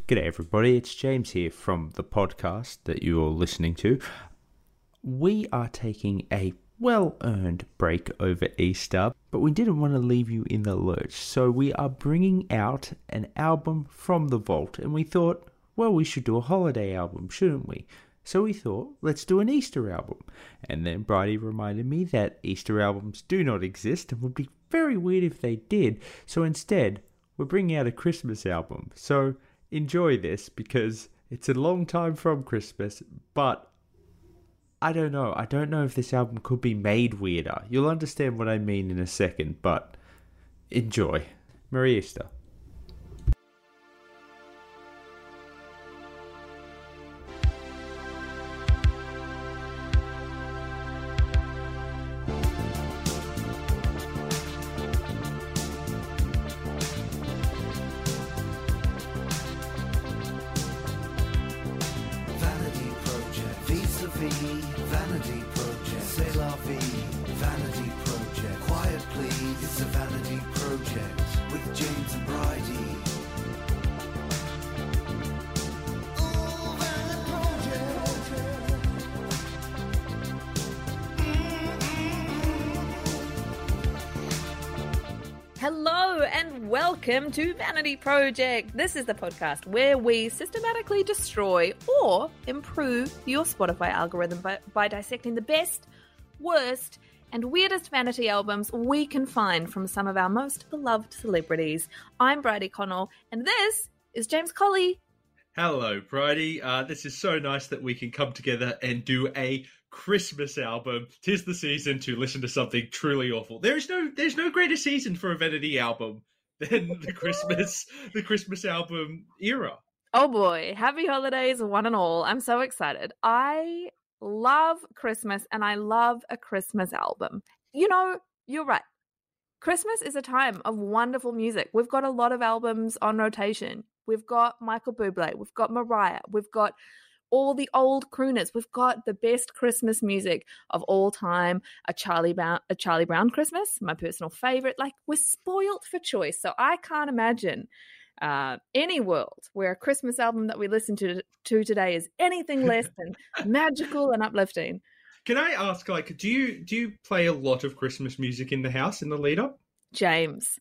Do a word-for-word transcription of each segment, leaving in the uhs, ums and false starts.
G'day everybody, it's James here from the podcast that you're listening to. We are taking a well-earned break over Easter, but we didn't want to leave you in the lurch, so we are bringing out an album from the vault, and we thought, well, we should do a holiday album, shouldn't we? So we thought, let's do an Easter album. And then Bridie reminded me that Easter albums do not exist and would be very weird if they did, so instead, we're bringing out a Christmas album. So enjoy this because it's a long time from Christmas, but I don't know. I don't know if this album could be made weirder. You'll understand what I mean in a second, but enjoy. Merry Easter. Vanity Project, c'est la vie. Vanity Project, quiet please. It's a Vanity Project with James and Bridie. Oh, Vanity Project. Hello and welcome to Vanity Project. This is the podcast where we systematically destroy or improve your Spotify algorithm by, by dissecting the best, worst, and weirdest vanity albums we can find from some of our most beloved celebrities. I'm Bridie Connell, and this is James Colley. Hello, Bridie. Uh, this is so nice that we can come together and do a Christmas album. 'Tis the season to listen to something truly awful. There is no, there's no greater season for a vanity album than the Christmas, the Christmas album era. Oh boy, happy holidays, one and all. I'm so excited. I love Christmas and I love a Christmas album. You know, you're right. Christmas is a time of wonderful music. We've got a lot of albums on rotation. We've got Michael Bublé, we've got Mariah, we've got all the old crooners. We've got the best Christmas music of all time. A Charlie Brown, a Charlie Brown Christmas, my personal favorite. Like, we're spoiled for choice. So I can't imagine uh, any world where a Christmas album that we listen to, to today is anything less than magical and uplifting. Can I ask, like, do you do you play a lot of Christmas music in the house in the lead up? James,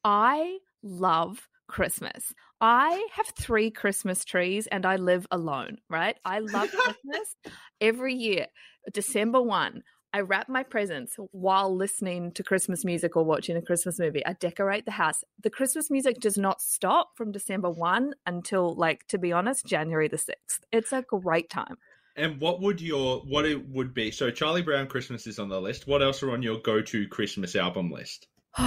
I love Christmas. I have three Christmas trees and I live alone, right? I love Christmas. Every year, December first, I wrap my presents while listening to Christmas music or watching a Christmas movie. I decorate the house. The Christmas music does not stop from December first until, like, to be honest, January the sixth. It's a great time. And what would your, what it would be? So Charlie Brown Christmas is on the list. What else are on your go-to Christmas album list?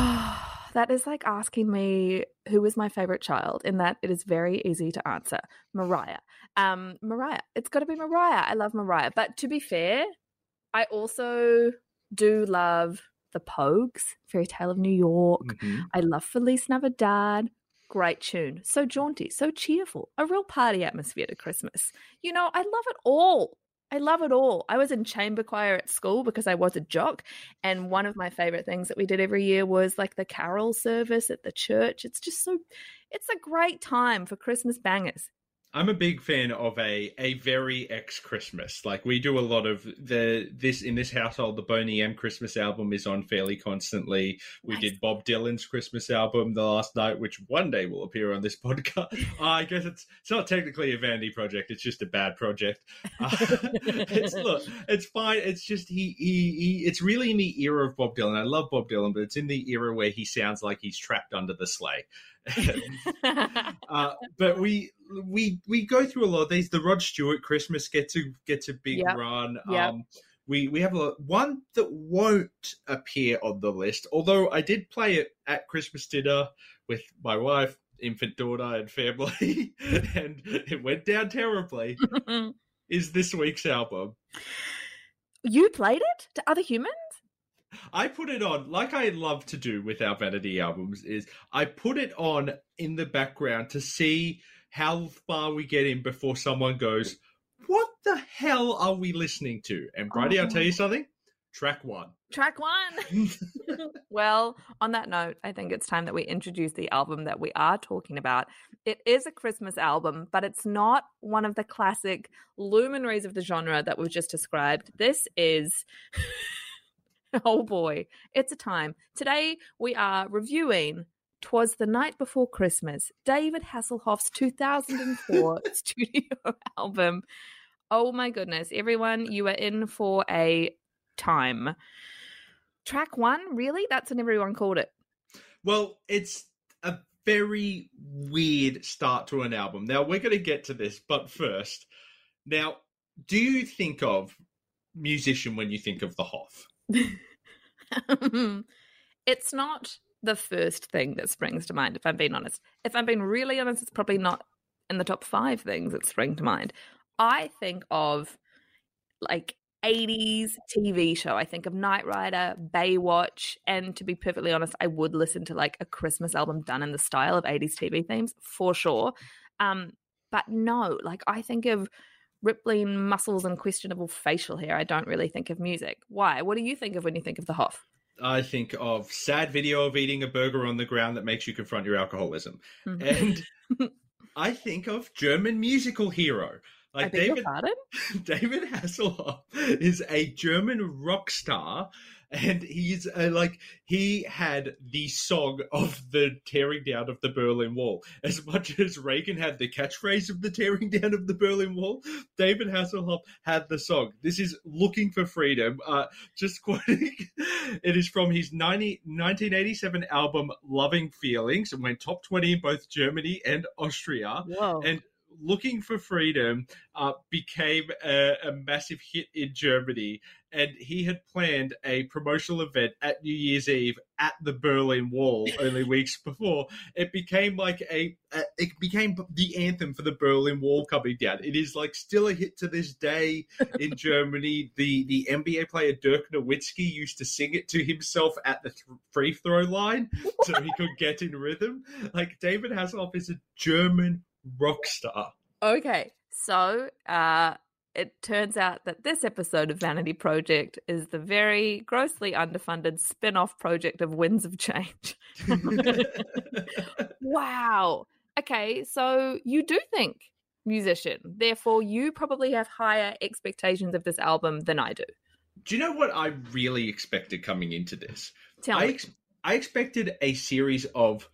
That is like asking me who is my favorite child, in that it is very easy to answer. Mariah. Um, Mariah. It's got to be Mariah. I love Mariah. But to be fair, I also do love the Pogues, Fairy Tale of New York. Mm-hmm. I love Feliz Navidad. Great tune. So jaunty, so cheerful. A real party atmosphere to Christmas. You know, I love it all. I love it all. I was in chamber choir at school because I was a jock, and one of my favorite things that we did every year was like the carol service at the church. It's just so, it's a great time for Christmas bangers. I'm a big fan of a a very ex-Christmas. Like, we do a lot of the this in this household. The Boney M Christmas album is on fairly constantly. We nice. did Bob Dylan's Christmas album the last night, which one day will appear on this podcast. uh, I guess it's it's not technically a vanity project. It's just a bad project. Uh, it's look, it's fine. It's just he, he he. It's really in the era of Bob Dylan. I love Bob Dylan, but it's in the era where he sounds like he's trapped under the sleigh. uh, but we we we go through a lot of these. The Rod Stewart Christmas gets a gets a big yep. run. Yep. Um, we we have a lot. One that won't appear on the list, although I did play it at Christmas dinner with my wife, infant daughter, and family, and it went down terribly. Is this week's album? You played it to other humans? I put it on, like I love to do with our vanity albums, is I put it on in the background to see how far we get in before someone goes, what the hell are we listening to? And Bridie, oh. I'll tell you something, track one. Track one. Well, on that note, I think it's time that we introduce the album that we are talking about. It is a Christmas album, but it's not one of the classic luminaries of the genre that we've just described. This is, oh boy, it's a time. Today we are reviewing "'Twas the Night Before Christmas," David Hasselhoff's two thousand four studio album. Oh my goodness, everyone, you are in for a time. Track one, really? That's what everyone called it. Well, it's a very weird start to an album. Now, we're going to get to this, but first, now, do you think of musician when you think of the Hoff? It's not the first thing that springs to mind, if I'm being honest. If I'm being really honest, it's probably not in the top five things that spring to mind. I think of, like, eighties T V show. I think of Knight Rider, Baywatch, and to be perfectly honest, I would listen to like a Christmas album done in the style of eighties T V themes for sure. Um, but no, like I think of rippling muscles and questionable facial hair. I don't really think of music. Why? What do you think of when you think of the Hoff? I think of sad video of eating a burger on the ground that makes you confront your alcoholism. Mm-hmm. And I think of German musical hero. Like David, David Hasselhoff is a German rock star, and he's uh, like he had the song of the tearing down of the Berlin Wall. As much as Reagan had the catchphrase of the tearing down of the Berlin Wall, David Hasselhoff had the song. This is "Looking for Freedom." Uh, just quoting, it is from his nineteen eighty-seven album "Loving Feelings" and went top twenty in both Germany and Austria. Whoa. And "Looking for Freedom" uh, became a, a massive hit in Germany, and he had planned a promotional event at New Year's Eve at the Berlin Wall only weeks before. It became like a, a, it became the anthem for the Berlin Wall coming down. It is like still a hit to this day in Germany. The the N B A player Dirk Nowitzki used to sing it to himself at the th- free throw line so he could get in rhythm. Like David Hasselhoff is a German rock star. Okay, so uh, it turns out that this episode of Vanity Project is the very grossly underfunded spin-off project of Winds of Change. Wow. Okay, so you do think musician. Therefore, you probably have higher expectations of this album than I do. Do you know what I really expected coming into this? Tell I me. Ex- I expected a series of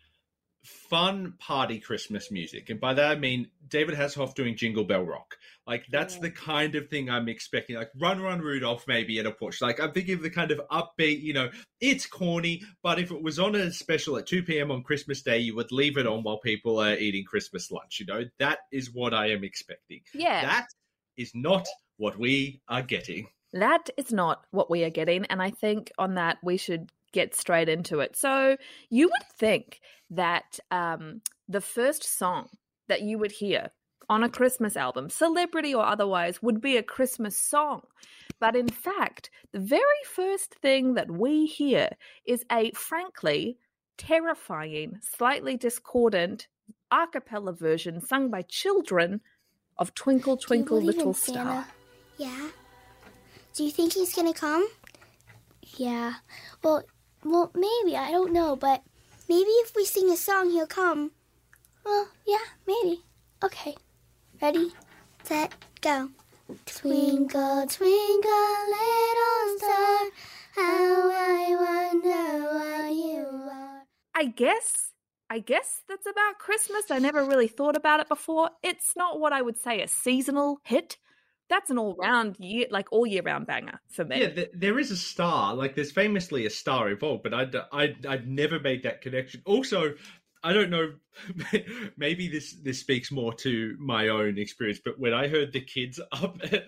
fun party Christmas music, and by that I mean David Hasselhoff doing Jingle Bell Rock. Like that's the kind of thing I'm expecting. Like Run Run Rudolph maybe at a push. Like I'm thinking of the kind of upbeat, you know, it's corny, but if it was on a special at two p.m. on Christmas Day, you would leave it on while people are eating Christmas lunch. You know, that is what I am expecting. Yeah. That is not what we are getting. That is not what we are getting, and I think on that we should get straight into it. So you would think that um, the first song that you would hear on a Christmas album, celebrity or otherwise, would be a Christmas song. But in fact, the very first thing that we hear is a, frankly, terrifying, slightly discordant a cappella version sung by children of Twinkle, Twinkle, Little Star. Yeah. Do you think he's going to come? Yeah. Well, well, maybe. I don't know. But maybe if we sing a song, he'll come. Well, yeah, maybe. Okay. Ready, set, go. Twinkle, twinkle, little star, how I wonder what you are. I guess, I guess that's about Christmas. I never really thought about it before. It's not what I would say a seasonal hit. That's an all-round year, like all year round banger for me. Yeah, th- there is a star. Like there's famously a star involved, but I'd, I'd, I'd never made that connection. Also, I don't know, maybe this, this speaks more to my own experience, but when I heard the kids up, at,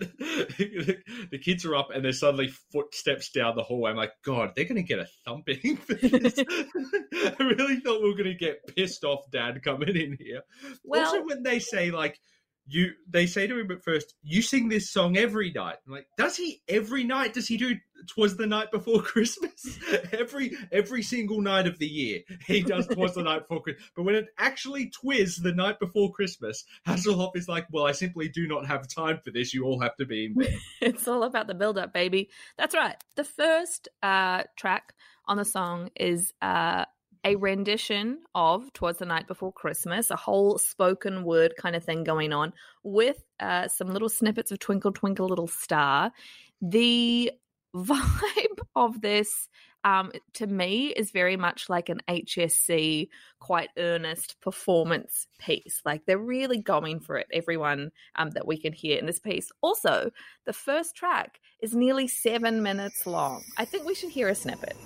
the kids are up and there's suddenly footsteps down the hallway, I'm like, God, they're going to get a thumping for this. I really thought we were going to get pissed off dad coming in here. Well, also, when they say like, you they say to him at first, you sing this song every night. I'm like, does he every night? Does he do 'Twas the Night Before Christmas? every every single night of the year, he does 'Twas the Night Before Christmas. But when it actually twiz the night before Christmas, Hasselhoff is like, well, I simply do not have time for this. You all have to be in bed. It's all about the build-up, baby. That's right. The first uh, track on the song is uh, a rendition of 'Twas the Night Before Christmas, a whole spoken word kind of thing going on with uh, some little snippets of Twinkle, Twinkle, Little Star. The vibe of this, um, to me, is very much like an H S C, quite earnest performance piece. Like, they're really going for it, everyone um, that we can hear in this piece. Also, the first track is nearly seven minutes long. I think we should hear a snippet.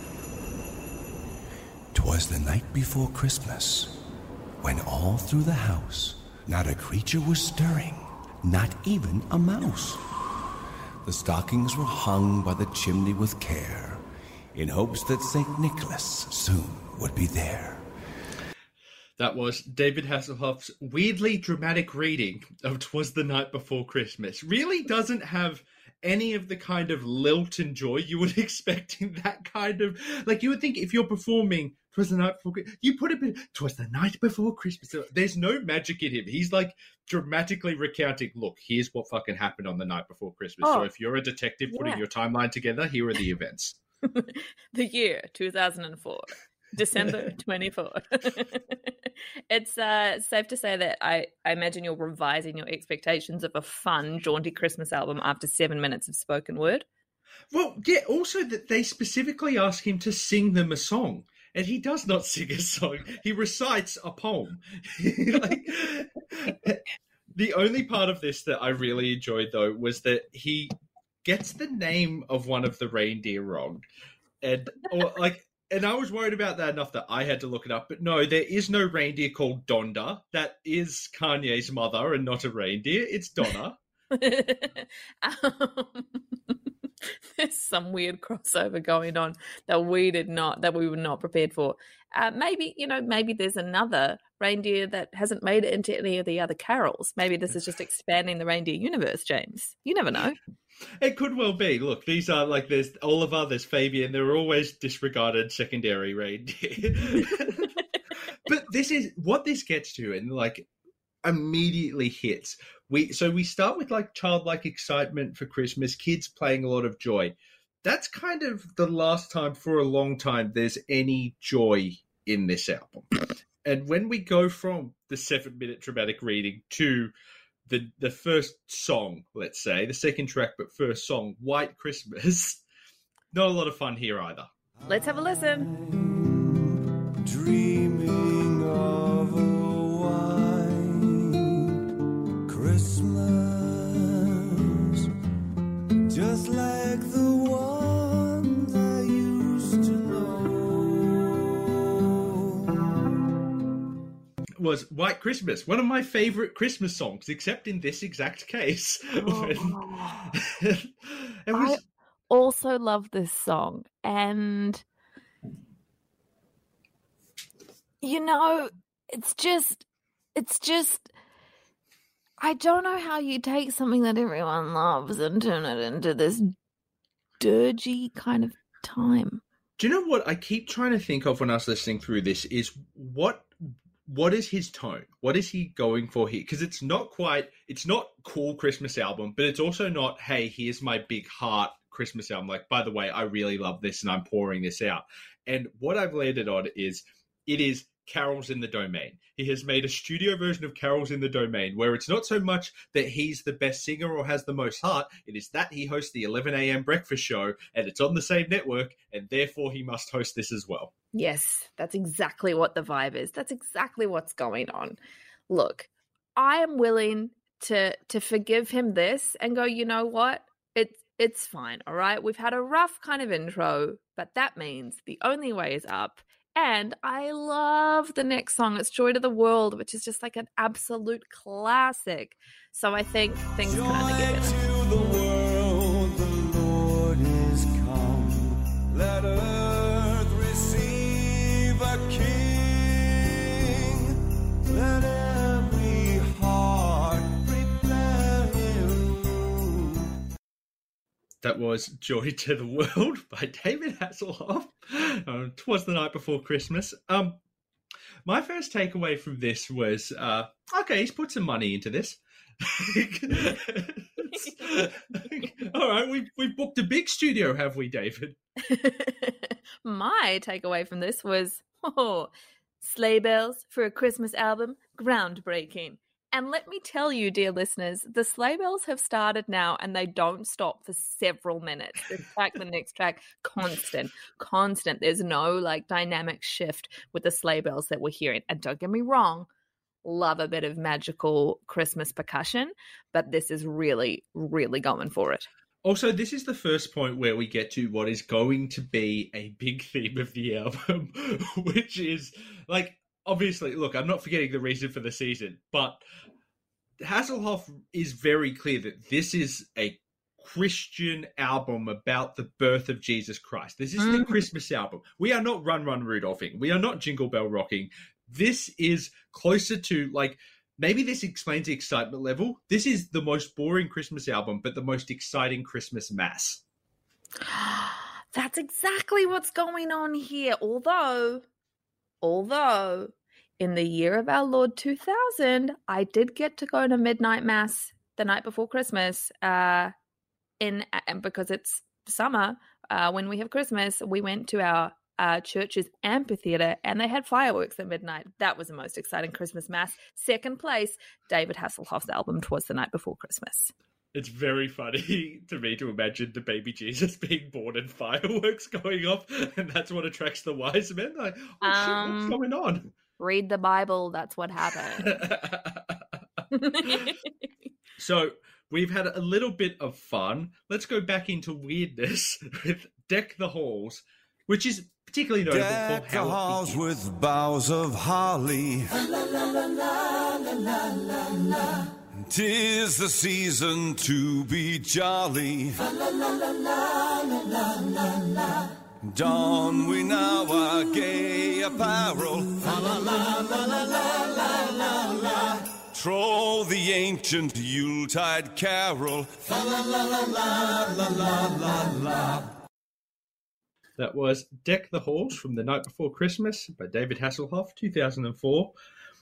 'Twas the night before Christmas, when all through the house not a creature was stirring, not even a mouse. The stockings were hung by the chimney with care, in hopes that Saint Nicholas soon would be there. That was David Hasselhoff's weirdly dramatic reading of 'Twas the Night Before Christmas. Really doesn't have any of the kind of lilt and joy you would expect in that kind of... Like, you would think if you're performing 'Twas the Night Before Christmas, you put a bit, 'Twas the Night Before Christmas. So there's no magic in him. He's like dramatically recounting, look, here's what fucking happened on the night before Christmas. Oh, so if you're a detective putting yeah. your timeline together, here are the events. The year two thousand four, December twenty-fourth. It's uh, safe to say that I, I imagine you're revising your expectations of a fun, jaunty Christmas album after seven minutes of spoken word. Well, yeah, also that they specifically ask him to sing them a song, and he does not sing a song. He recites a poem. Like, the only part of this that I really enjoyed, though, was that he gets the name of one of the reindeer wrong. And, or, like... And I was worried about that enough that I had to look it up. But no, there is no reindeer called Donda. That is Kanye's mother and not a reindeer. It's Donna. um, there's some weird crossover going on that we did not, that we were not prepared for. Uh, maybe, you know, maybe there's another reindeer that hasn't made it into any of the other carols. Maybe this is just expanding the reindeer universe, James. You never know. It could well be. Look, these are like, there's Oliver, there's Fabian. They're always disregarded secondary reindeer. But this is what this gets to, and like immediately hits. We so we start with like childlike excitement for Christmas, kids playing a lot of joy. That's kind of the last time for a long time there's any joy in this album. And when we go from the seven-minute dramatic reading to the the first song, let's say, the second track, but first song, White Christmas, not a lot of fun here either. Let's have a listen. Dreaming of a white Christmas, just like the ones I used to know. Was White Christmas, one of my favorite Christmas songs, except in this exact case. Oh. it was... I also love this song, and you know, it's just, it's just, I don't know how you take something that everyone loves and turn it into this dirgy kind of time. Do you know what I keep trying to think of when I was listening through this is what what is his tone? What is he going for here? Because it's not quite, it's not cool Christmas album, but it's also not, hey, here's my big heart Christmas album. Like, by the way, I really love this and I'm pouring this out. And what I've landed on is it is Carols in the Domain. He has made a studio version of Carols in the Domain where it's not so much that he's the best singer or has the most heart. It is that he hosts the eleven a.m. breakfast show and it's on the same network and therefore he must host this as well. Yes, that's exactly what the vibe is. That's exactly what's going on. Look, I am willing to to forgive him this and go, you know what? It's it's fine, all right? We've had a rough kind of intro, but that means the only way is up. And I love the next song. It's Joy to the World, which is just like an absolute classic. So I think things can only get better. Joy to the world, the Lord is come. Let earth receive a king. Let every heart That was Joy to the World by David Hasselhoff. Uh, 'Twas the Night Before Christmas. Um, my first takeaway from this was, uh, okay, he's put some money into this. All right, we've, we've booked a big studio, have we, David? My takeaway from this was, oh, sleigh bells for a Christmas album, groundbreaking. And let me tell you, dear listeners, the sleigh bells have started now and they don't stop for several minutes. This track, the next track, constant, constant. There's no like dynamic shift with the sleigh bells that we're hearing. And don't get me wrong, love a bit of magical Christmas percussion, but this is really, really going for it. Also, this is the first point where we get to what is going to be a big theme of the album, which is like, obviously, look, I'm not forgetting the reason for the season, but Hasselhoff is very clear that this is a Christian album about the birth of Jesus Christ. This isn't mm. a Christmas album. We are not Run Run Rudolphing. We are not Jingle Bell Rocking. This is closer to, like, maybe this explains the excitement level. This is the most boring Christmas album, but the most exciting Christmas mass. That's exactly what's going on here. Although, although... in the year of our Lord two thousand, I did get to go to midnight mass the night before Christmas. Uh, in and because it's summer, uh, when we have Christmas, we went to our uh, church's amphitheater and they had fireworks at midnight. That was the most exciting Christmas mass. Second place, David Hasselhoff's album "'Twas the Night Before Christmas." It's very funny to me to imagine the baby Jesus being born and fireworks going off, and that's what attracts the wise men. Like, oh um, shit, what's going on? Read the Bible. That's what happened. So we've had a little bit of fun. Let's go back into weirdness with Deck the Halls, which is particularly notable Deck for how the halls with boughs of holly. La, la, la, la, la, la, la. 'Tis the season to be jolly. La, la, la, la, la, la, la, la. Don we now our gay apparel. La la la la la la la la la. Troll the ancient Yuletide carol. La la la la la la la la la. That was Deck the Halls from The Night Before Christmas by David Hasselhoff, two thousand four.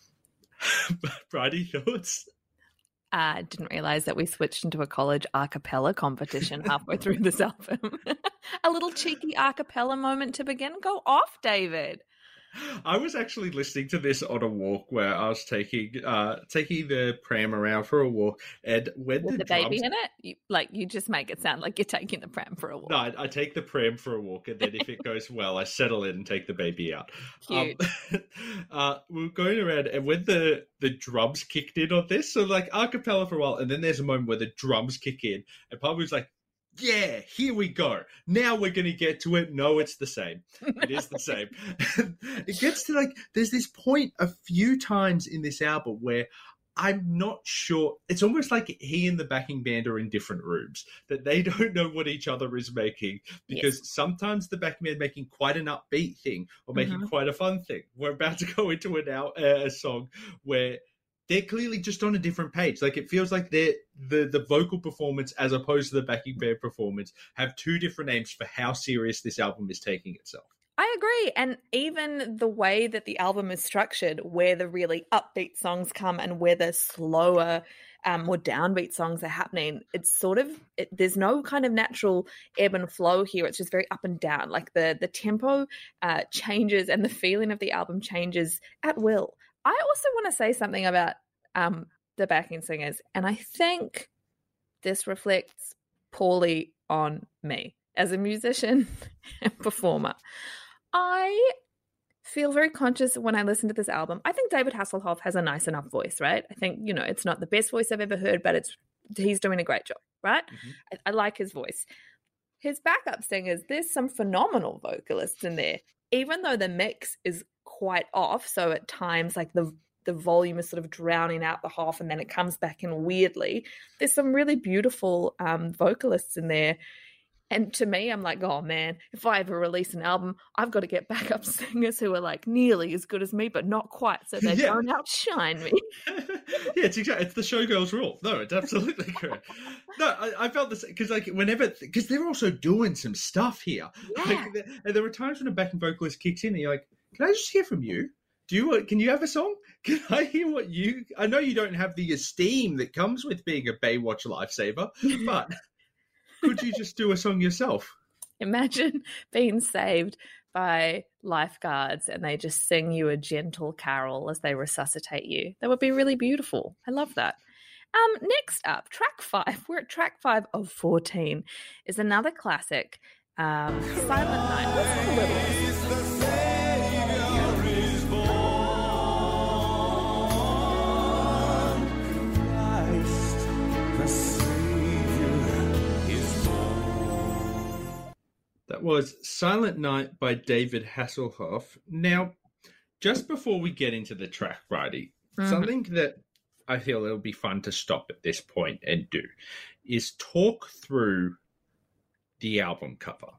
Bridie, thoughts? I uh, didn't realize that we switched into a college a cappella competition halfway through this album. A little cheeky a cappella moment to begin. Go off, David. I was actually listening to this on a walk where I was taking uh, taking the pram around for a walk, and when with the, the drums... baby in it, you, like you just make it sound like you're taking the pram for a walk. No, I, I take the pram for a walk, and then if it goes well, I settle in and take the baby out. Cute. Um, uh, we we're going around, and when the the drums kicked in on this, so like a cappella for a while, and then there's a moment where the drums kick in, and Pablo was like, yeah, here we go. Now we're going to get to it. No, it's the same. It is the same. It gets to like, there's this point a few times in this album where I'm not sure. It's almost like he and the backing band are in different rooms, that they don't know what each other is making, because yes. sometimes the backing band making quite an upbeat thing or making mm-hmm. quite a fun thing. We're about to go into an out, uh, a song where they're clearly just on a different page. Like, it feels like they're, the, the vocal performance as opposed to the backing band performance have two different names for how serious this album is taking itself. I agree. And even the way that the album is structured, where the really upbeat songs come and where the slower, um, more downbeat songs are happening, it's sort of, it, there's no kind of natural ebb and flow here. It's just very up and down. Like the, the tempo uh, changes and the feeling of the album changes at will. I also want to say something about um, the backing singers, and I think this reflects poorly on me as a musician and performer. I feel very conscious when I listen to this album. I think David Hasselhoff has a nice enough voice, right? I think, you know, it's not the best voice I've ever heard, but it's he's doing a great job, right? Mm-hmm. I, I like his voice. His backup singers, there's some phenomenal vocalists in there, even though the mix is quite off. So at times, like the the volume is sort of drowning out the half and then it comes back in weirdly. There's some really beautiful um, vocalists in there. And to me, I'm like, oh man, if I ever release an album, I've got to get backup singers who are like nearly as good as me, but not quite, so they Yeah. don't outshine me. Yeah, it's exactly it's the showgirls rule. No, it's absolutely correct. No, I, I felt this because like whenever because they're also doing some stuff here. Yeah. Like, there, and there were times when a backing vocalist kicks in, and you're like, "Can I just hear from you? Do you can you have a song? Can I hear what you? I know you don't have the esteem that comes with being a Baywatch lifesaver, but could you just do a song yourself?" Imagine being saved by lifeguards and they just sing you a gentle carol as they resuscitate you. That would be really beautiful. I love that. Um, next up, track five. We're at track five of fourteen. Is another classic, um, Silent Night. Let's have a little. That was Silent Night by David Hasselhoff. Now, just before we get into the track, Bridie, Mhm. something that I feel it'll be fun to stop at this point and do is talk through the album cover.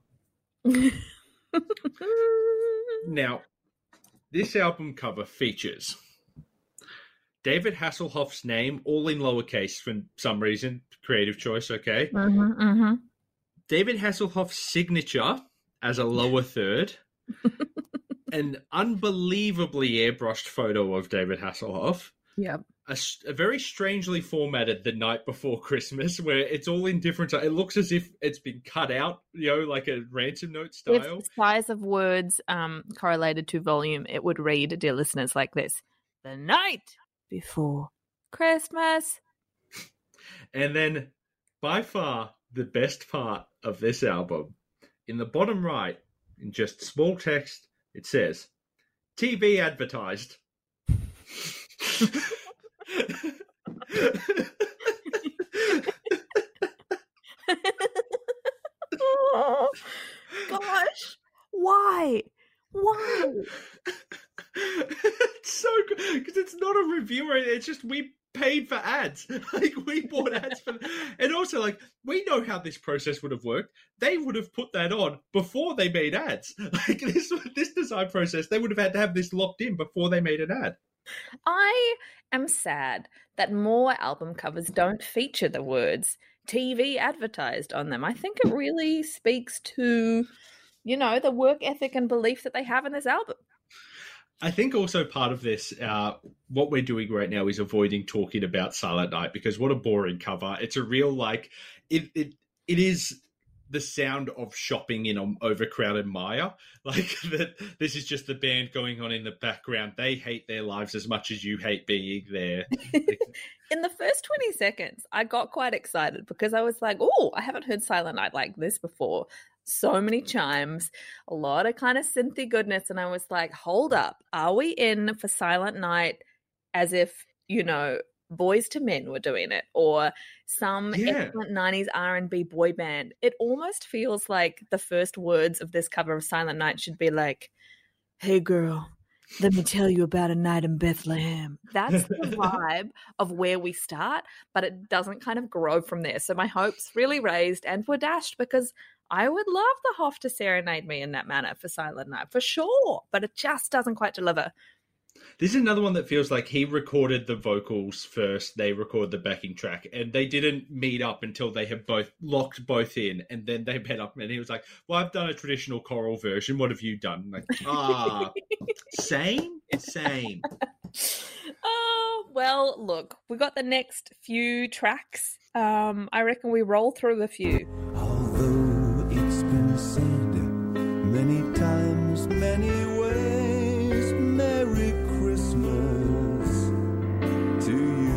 Now, this album cover features David Hasselhoff's name, all in lowercase for some reason, creative choice, okay? Mm-hmm, mm-hmm. David Hasselhoff's signature as a lower third, an unbelievably airbrushed photo of David Hasselhoff, Yep. a, a very strangely formatted The Night Before Christmas, where it's all in different. It looks as if it's been cut out, you know, like a ransom note style. If the size of words um, correlated to volume, it would read, dear listeners, like this: The night before Christmas. And then, by far, the best part of this album, in the bottom right, in just small text, it says, T V advertised. Oh, gosh. Why? Why? It's so good because it's not a review or anything. It's just we paid for ads. Like we bought ads for, and also like we know how this process would have worked. They would have put that on before they made ads. Like this this design process, they would have had to have this locked in before they made an ad. I am sad that more album covers don't feature the words T V advertised on them. I think it really speaks to, you know, the work ethic and belief that they have in this album. I think also part of this, uh, what we're doing right now is avoiding talking about Silent Night because what a boring cover. It's a real, like, it it it is the sound of shopping in an overcrowded Maya. Like, that this is just the band going on in the background. They hate their lives as much as you hate being there. In the first twenty seconds, I got quite excited because I was like, oh, I haven't heard Silent Night like this before. So many chimes, a lot of kind of synthy goodness. And I was like, hold up. Are we in for Silent Night as if, you know, Boys to Men were doing it or some Yeah. excellent nineties R and B boy band? It almost feels like the first words of this cover of Silent Night should be like, hey, girl, let me tell you about a night in Bethlehem. That's the vibe of where we start, but it doesn't kind of grow from there. So my hopes really raised and were dashed because I would love the Hoff to serenade me in that manner for Silent Night, for sure, but it just doesn't quite deliver. This is another one that feels like he recorded the vocals first, they recorded the backing track, and they didn't meet up until they had both locked both in, and then they met up, and he was like, well, I've done a traditional choral version. What have you done? Like, ah, same? Same. Oh, well, look, we got the next few tracks. Um, I reckon we roll through a few. Although it's been said many times, many ways, Merry Christmas to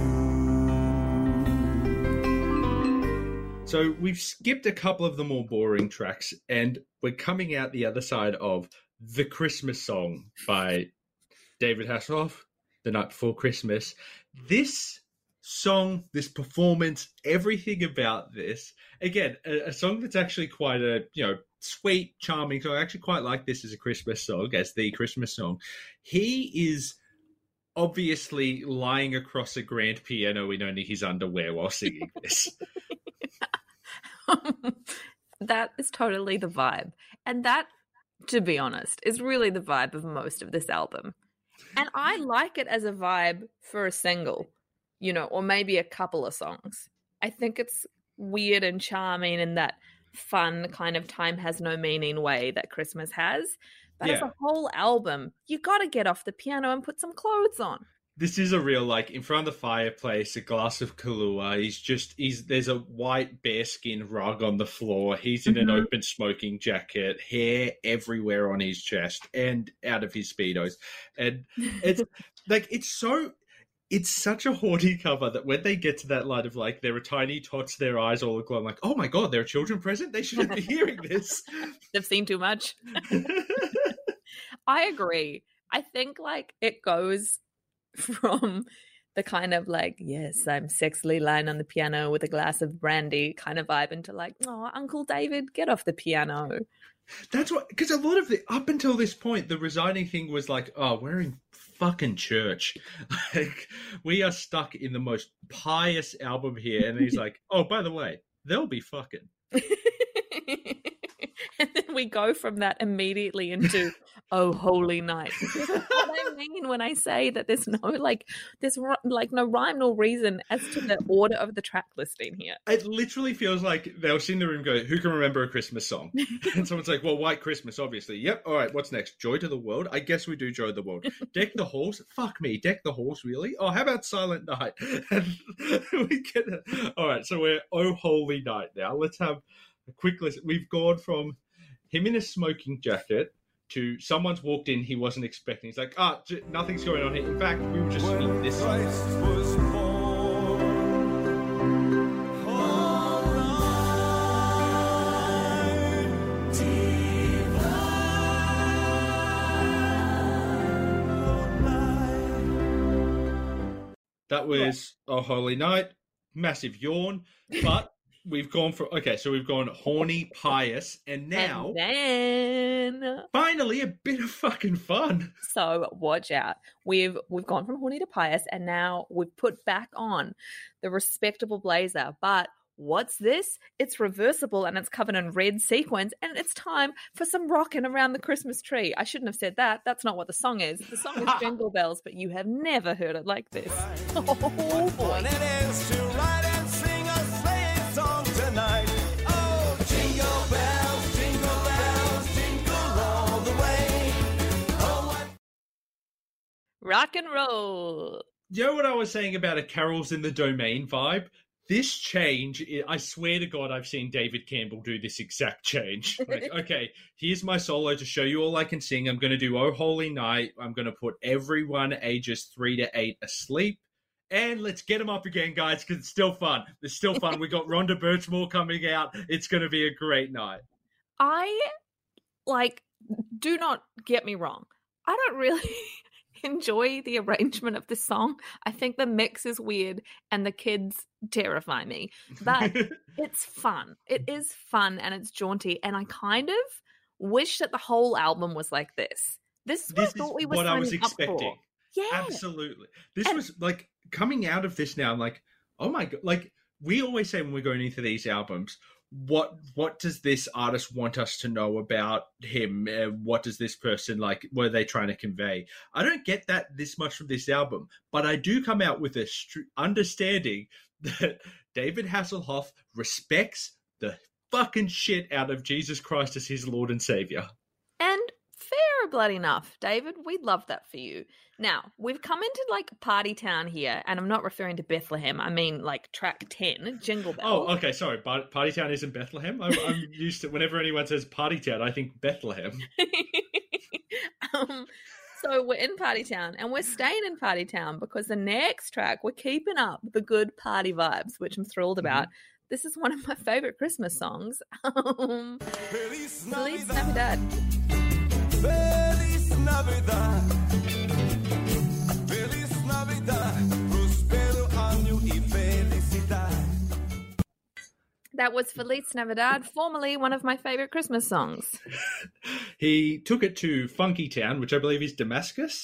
you. So we've skipped a couple of the more boring tracks, and we're coming out the other side of The Christmas Song by David Hasselhoff, The Night Before Christmas. This song, this performance, everything about this, again, a, a song that's actually quite a, you know, sweet, charming song. I actually quite like this as a Christmas song, as the Christmas song. He is obviously lying across a grand piano in only his underwear while singing this. that is totally the vibe. And that, to be honest, is really the vibe of most of this album. And I like it as a vibe for a single, you know, or maybe a couple of songs. I think it's weird and charming in that fun kind of time has no meaning way that Christmas has. But Yeah. as a whole album, you got to get off the piano and put some clothes on. This is a real, like, in front of the fireplace, a glass of Kahlua. He's just, he's there's a white bearskin rug on the floor. He's in an Mhm. open smoking jacket, hair everywhere on his chest and out of his Speedos. And it's like, it's so, it's such a haughty cover that when they get to that line of, like, there are tiny tots, their eyes all aglow, I'm like, oh my God, there are children present? They shouldn't be hearing this. They've seen too much. I agree. I think, like, it goes from the kind of like, yes, I'm sexily lying on the piano with a glass of brandy kind of vibe into like, oh, Uncle David, get off the piano. That's what, because a lot of the, up until this point, the resigning thing was like, oh, we're in fucking church. Like, we are stuck in the most pious album here. And he's like, oh, by the way, they'll be fucking. And then we go from that immediately into "Oh Holy Night." This is what I mean when I say that there's no like, there's ri- like no rhyme nor reason as to the order of the track listing here. It literally feels like they'll sit in the room and go, who can remember a Christmas song? And someone's like, well, White Christmas, obviously. Yep. All right. What's next? Joy to the World? I guess we do Joy to the World. Deck the Halls? Fuck me. Deck the Halls, really? Oh, how about Silent Night? And we get it. All right. So we're Oh Holy Night now. Let's have a quick listen. We've gone from him in a smoking jacket to someone's walked in he wasn't expecting. He's like, ah, j- nothing's going on here. In fact, we were just in this song. was born, all night divine, all night. That was Oh Holy Night. Massive yawn. But we've gone for, okay, so we've gone horny, pious, and now, And then, finally, a bit of fucking fun. so watch out. We've we've gone from horny to pious, and now we've put back on the respectable blazer. But what's this? It's reversible and it's covered in red sequins, and it's time for some rocking around the Christmas tree. I shouldn't have said that. That's not what the song is. The song is Jingle Bells, but you have never heard it like this. Oh boy. Fun it is to ride and sing a sleighing song tonight. Oh, jingle bells, jingle bells, jingle all the way. Oh, what Rock and roll. You know what I was saying about a Carols in the Domain vibe? This change, I swear to God, I've seen David Campbell do this exact change. Like, okay, here's my solo to show you all I can sing. I'm going to do Oh Holy Night. I'm going to put everyone ages three to eight asleep. And let's get them up again, guys, because it's still fun. It's still fun. We got Rhonda Birchmore coming out. It's going to be a great night. I, like, do not get me wrong. I don't really enjoy the arrangement of this song. I think the mix is weird and the kids terrify me. But it's fun. It is fun and it's jaunty. And I kind of wish that the whole album was like this. This is what This I thought is we were what I was signing up for. expecting. Yeah. Absolutely. This And- was like coming out of this now. I'm like, oh my God. Like we always say when we're going into these albums, what what does this artist want us to know about him? Uh, what does this person like? What are they trying to convey? I don't get that this much from this album, but I do come out with a str- understanding that David Hasselhoff respects the fucking shit out of Jesus Christ as his Lord and Savior. And fair blood enough, David. We'd love that for you. Now, we've come into like Party Town here, and I'm not referring to Bethlehem. I mean like track ten, Jingle Bells. Oh, okay, sorry. But Party Town isn't Bethlehem. I'm, I'm used to whenever anyone says Party Town, I think Bethlehem. um, so we're in Party Town, and we're staying in Party Town because the next track, we're keeping up the good party vibes, which I'm thrilled about. Mm-hmm. This is one of my favorite Christmas songs. Um, Feliz Feliz Navidad. Navidad. Feliz Navidad. Feliz Navidad. Prospero año y felicidad. That was Feliz Navidad, formerly one of my favorite Christmas songs. He took it to Funky Town, which I believe is Damascus.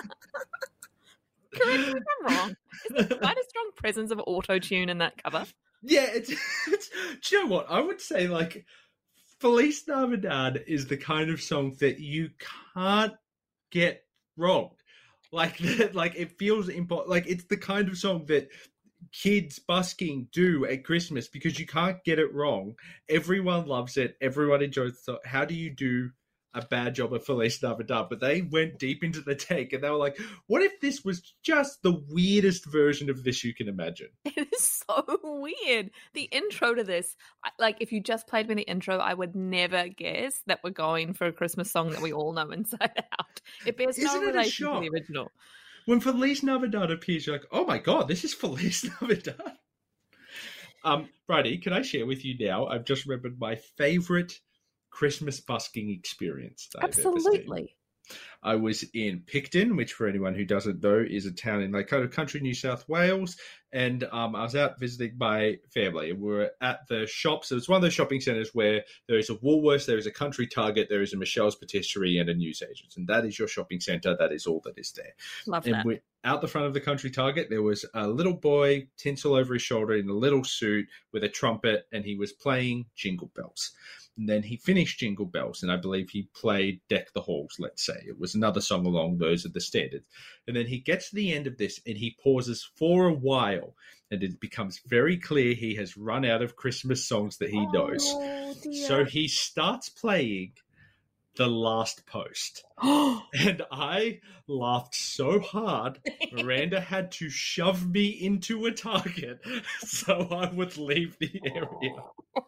Correct me if I'm wrong. Is there quite a strong presence of auto-tune in that cover? Yeah, it's, it's. Do you know what? I would say, like, Feliz Navidad is the kind of song that you can't get wrong. Like, that, like it feels important. Like, it's the kind of song that kids busking do at Christmas because you can't get it wrong. Everyone loves it. Everyone enjoys it. So how do you do a bad job of Feliz Navidad? But they went deep into the tank and they were like, what if this was just the weirdest version of this you can imagine? It is so weird. The intro to this, I- like if you just played me the intro, I would never guess that we're going for a Christmas song that we all know inside out. It bears no Isn't it a relation to shock? the original. When Feliz Navidad appears, you're like, oh my God, this is Feliz Navidad. Um, Bridie, can I share with you now? I've just remembered my favorite Christmas busking experience that I've ever seen. Absolutely. I was in Picton, which for anyone who doesn't know is a town in Lakota Country, New South Wales. And um, I was out visiting my family and we were at the shops. It was one of those shopping centres where there is a Woolworths, there is a Country Target, there is a Michelle's Patisserie and a newsagents. And that is your shopping centre. That is all that is there. Love and that. we, out the front of the Country Target, there was a little boy, tinsel over his shoulder in a little suit with a trumpet, and he was playing Jingle Bells. And then he finished Jingle Bells, and I believe he played Deck the Halls, let's say. It was another song along those of the standards. And then he gets to the end of this, and he pauses for a while, and it becomes very clear he has run out of Christmas songs that he knows. Oh, dear. So he starts playing The Last Post. And I laughed so hard, Miranda had to shove me into a Target so I would leave the area.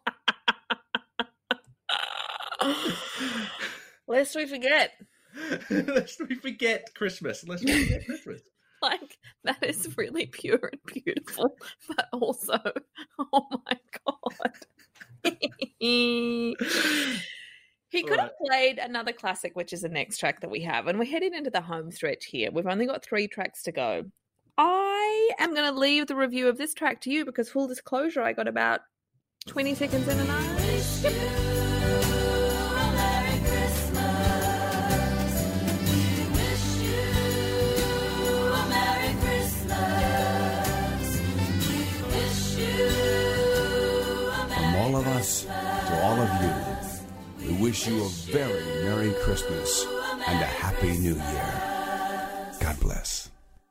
Lest we forget. Lest we forget Christmas. Lest we forget Christmas. Like, that is really pure and beautiful, but also, oh my God. He could have played another classic, which is the next track that we have, and we're heading into the home stretch here. We've only got three tracks to go. I am going to leave the review of this track to you because, full disclosure, I got about twenty seconds in and I skipped it. All of us to all of you, we wish you a very Merry Christmas and a Happy New Year. God bless.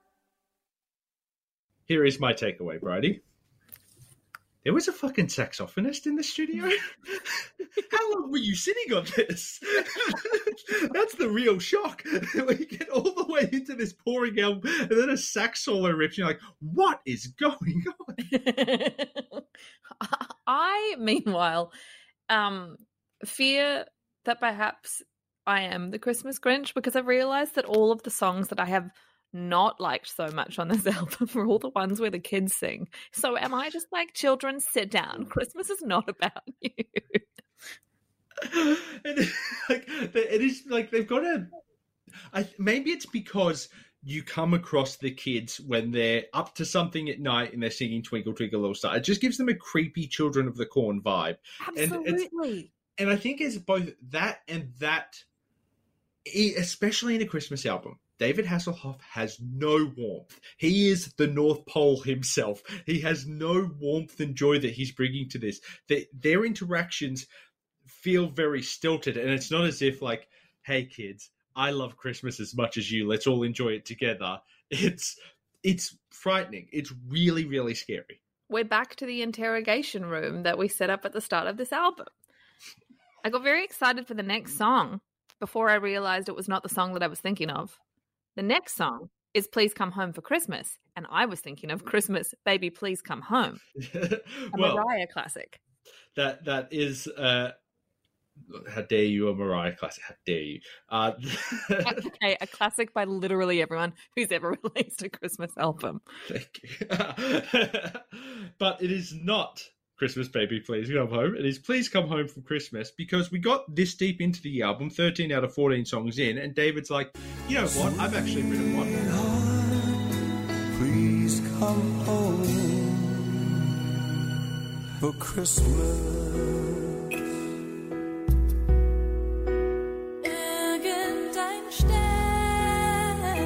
Here is my takeaway, Bridie. There was a fucking saxophonist in the studio? How long were you sitting on this? That's the real shock. When you get all the way into this pouring album and then a sax solo rips, you're like, what is going on? I, meanwhile, um, fear that perhaps I am the Christmas Grinch because I've realised that all of the songs that I have not liked so much on this album are all the ones where the kids sing. So am I just like, children, sit down. Christmas is not about you. And like, it is like they've got a. I, maybe it's because you come across the kids when they're up to something at night and they're singing Twinkle Twinkle Little Star. It just gives them a creepy Children of the Corn vibe. Absolutely. And, and I think it's both that and that, especially in a Christmas album. David Hasselhoff has no warmth. He is the North Pole himself. He has no warmth and joy that he's bringing to this. They, their interactions feel very stilted, and it's not as if like, hey kids, I love Christmas as much as you. Let's all enjoy it together. It's it's frightening. It's really, really scary. We're back to the interrogation room that we set up at the start of this album. I got very excited for the next song before I realized it was not the song that I was thinking of. The next song is Please Come Home for Christmas, and I was thinking of Christmas, Baby Please Come Home, a Well, Mariah classic. that that is uh how dare you, a Mariah classic. How dare you. Uh, Okay, a classic by literally everyone who's ever released a Christmas album. Thank you. But it is not Christmas Baby Please Come Home. It is Please Come Home for Christmas, because we got this deep into the album, thirteen out of fourteen songs in, and David's like, you know what, I've actually written one. Please come home for Christmas.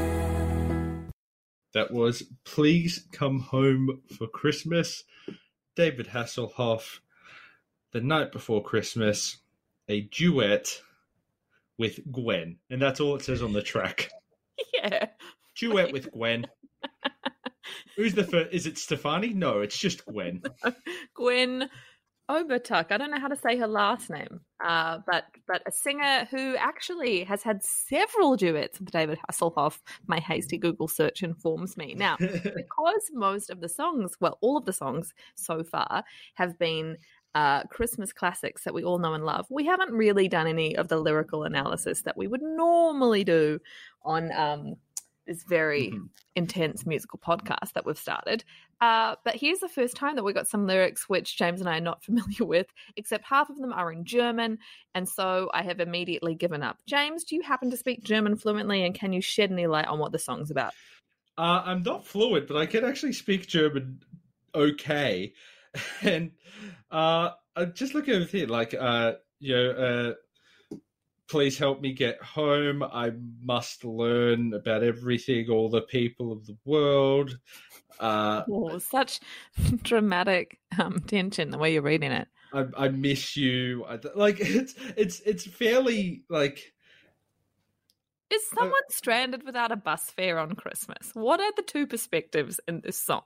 That was Please Come Home for Christmas. David Hasselhoff, The Night Before Christmas, a duet with Gwen. And that's all it says on the track. Yeah. Duet with Gwen. Who's the first? Is it Stefani? No, it's just Gwen. Gwen Obertuck. I don't know how to say her last name, uh, but but a singer who actually has had several duets with David Hasselhoff. My hasty Google search informs me. Now, because most of the songs, well, all of the songs so far have been uh, Christmas classics that we all know and love, we haven't really done any of the lyrical analysis that we would normally do on um, this very mm-hmm. intense musical podcast that we've started. Uh, but here's the first time that we got some lyrics which James and I are not familiar with, except half of them are in German, and so I have immediately given up. James, do you happen to speak German fluently, and can you shed any light on what the song's about? Uh, I'm not fluent, but I can actually speak German okay. And uh, I'm just looking over here, like, uh, you know, uh, please help me get home. I must learn about everything, all the people of the world. Uh, oh, such dramatic um, tension the way you're reading it. I, I miss you. I, like it's it's it's fairly like. Is someone uh, stranded without a bus fare on Christmas? What are the two perspectives in this song?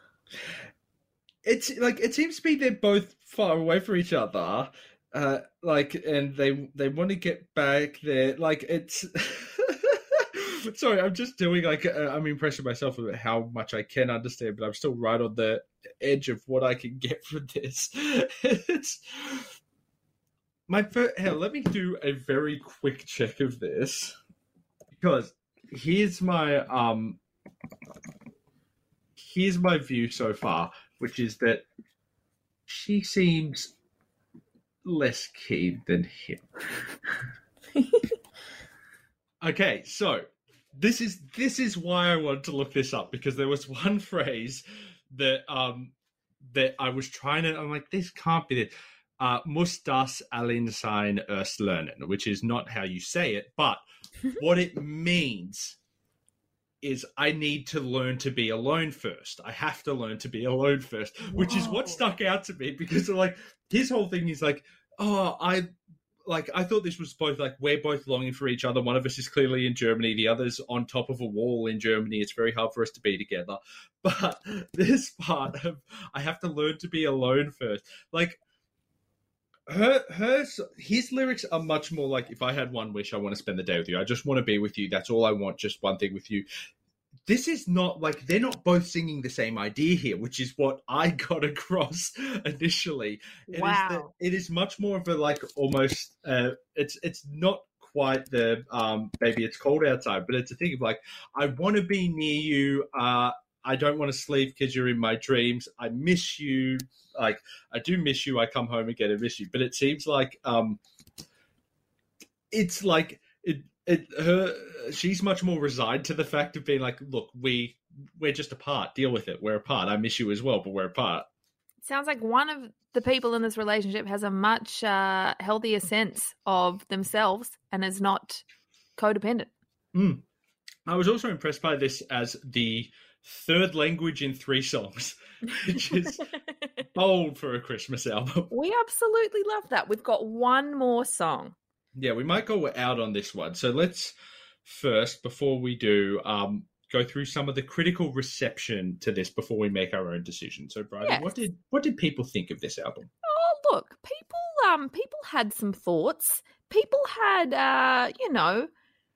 It's like it seems to be they're both far away from each other. Uh, like, and they they want to get back there. Like, it's. Sorry, I'm just doing like uh, I'm impressing myself about how much I can understand, but I'm still right on the edge of what I can get from this. It's my first. Hell, let me do a very quick check of this because here's my um. Here's my view so far, which is that she seems less keen than him. Okay, so this is this is why I wanted to look this up, because there was one phrase that um that I was trying to. I'm like, this can't be it. Uh, muss das allein sein erst lernen, which is not how you say it, but what it means is I need to learn to be alone first. I have to learn to be alone first, which Whoa. is what stuck out to me, because like his whole thing is like, oh, I like I thought this was both like we're both longing for each other. One of us is clearly in Germany, the other's on top of a wall in Germany. It's very hard for us to be together. But this part of I have to learn to be alone first, like her her his lyrics are much more like, if I had one wish, I want to spend the day with you. I just want to be with you. That's all I want. Just one thing with you. This is not like they're not both singing the same idea here, which is what I got across initially. It wow. is the, it is much more of a like almost uh, it's it's not quite the um maybe it's cold outside, but it's a thing of like, I want to be near you. Uh, I don't want to sleep because you're in my dreams. I miss you. Like, I do miss you. I come home again and miss you. But it seems like um, it's like it. It her. She's much more resigned to the fact of being like, look, we we're just apart. Deal with it. We're apart. I miss you as well, but we're apart. Sounds like one of the people in this relationship has a much uh, healthier sense of themselves and is not codependent. Mm. I was also impressed by this as the third language in three songs, which is bold for a Christmas album. We absolutely love that. We've got one more song. Yeah, we might go out on this one. So let's first, before we do, um, go through some of the critical reception to this before we make our own decision. So, Bridie, yes. what did what did people think of this album? Oh, look, people um people had some thoughts. People had uh, you know,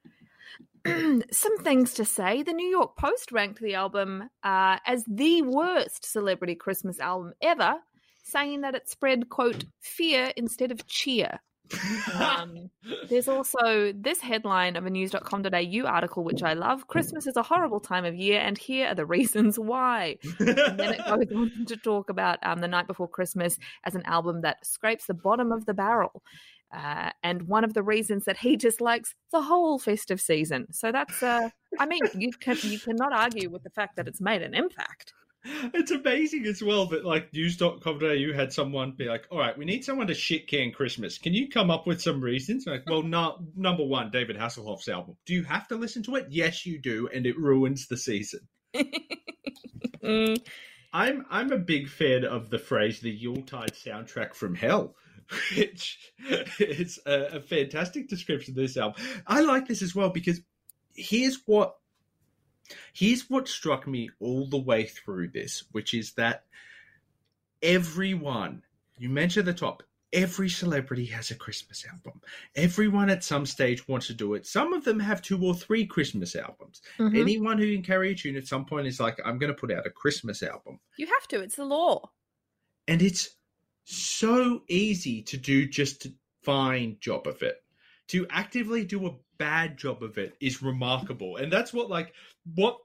some things to say. The New York Post ranked the album uh, as the worst celebrity Christmas album ever, saying that it spread, quote, fear instead of cheer. um, there's also this headline of a news dot com dot a u article, which I love. Christmas is a horrible time of year, and here are the reasons why. And then it goes on to talk about um, The Night Before Christmas as an album that scrapes the bottom of the barrel. Uh, and one of the reasons that he dislikes the whole festive season. So that's, uh, I mean, you can you cannot argue with the fact that it's made an impact. It's amazing as well that like news dot com dot a u had someone be like, all right, we need someone to shit can Christmas. Can you come up with some reasons? Like, well, no, number one, David Hasselhoff's album. Do you have to listen to it? Yes, you do. And it ruins the season. mm. I'm I'm a big fan of the phrase "the Yuletide soundtrack from hell," which is a, a fantastic description of this album. I like this as well because here's what here's what struck me all the way through this, which is that everyone, you mentioned at the top, every celebrity has a Christmas album. Everyone at some stage wants to do it. Some of them have two or three Christmas albums. Mm-hmm. Anyone who can carry a tune at some point is like, I'm going to put out a Christmas album. You have to. It's the law. And it's so easy to do just a fine job of it. To actively do a bad job of it is remarkable. And that's what, like, what,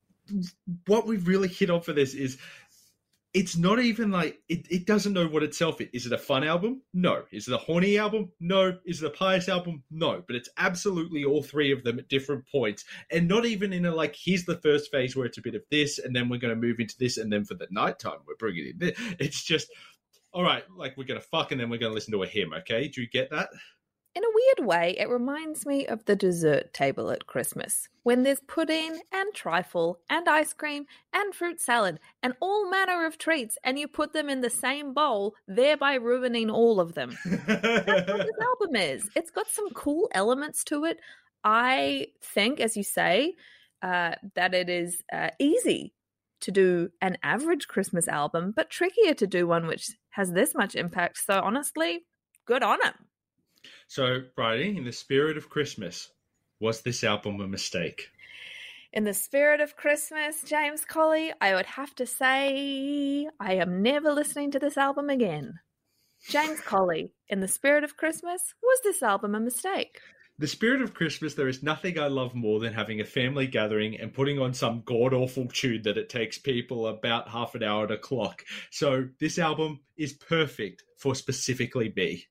what we've really hit on for this is it's not even like, it, it doesn't know what itself is. Is it a fun album? No. Is it a horny album? No. Is it a pious album? No. But it's absolutely all three of them at different points. And not even in a, like, here's the first phase where it's a bit of this, and then we're going to move into this, and then for the nighttime, we're bringing in this. It's just, all right, like, we're going to fuck, and then we're going to listen to a hymn, okay? Do you get that? In a weird way, it reminds me of the dessert table at Christmas, when there's pudding and trifle and ice cream and fruit salad and all manner of treats, and you put them in the same bowl, thereby ruining all of them. That's what this album is. It's got some cool elements to it. I think, as you say, uh, that it is uh, easy to do an average Christmas album, but trickier to do one which has this much impact. So honestly, good on him. So, Bridie, in the spirit of Christmas, was this album a mistake? In the spirit of Christmas, James Colley, I would have to say I am never listening to this album again. James Colley, in the spirit of Christmas, was this album a mistake? The spirit of Christmas, there is nothing I love more than having a family gathering and putting on some god-awful tune that it takes people about half an hour to clock. So this album is perfect for specifically me.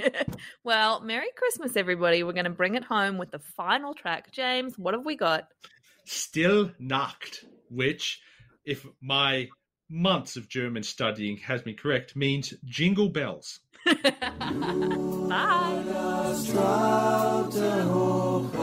Well, Merry Christmas, everybody. We're going to bring it home with the final track. James, what have we got? Stille Nacht, which, if my months of German studying has me correct, means jingle bells. Bye.